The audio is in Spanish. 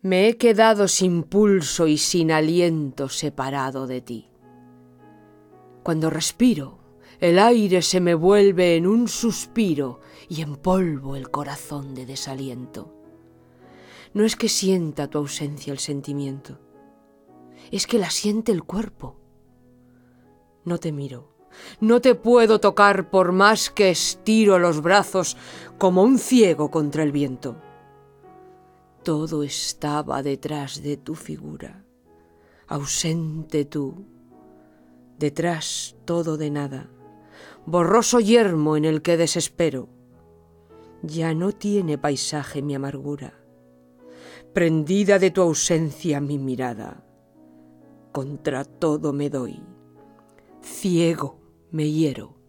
Me he quedado sin pulso y sin aliento separado de ti. Cuando respiro, el aire se me vuelve en un suspiro y empolvo el corazón de desaliento. No es que sienta tu ausencia el sentimiento, es que la siente el cuerpo. No te miro, no te puedo tocar por más que estiro los brazos como un ciego contra el viento. Todo estaba detrás de tu figura, ausente tú, detrás todo de nada, borroso yermo en el que desespero. Ya no tiene paisaje mi amargura, prendida de tu ausencia mi mirada. Contra todo me doy, ciego me hiero.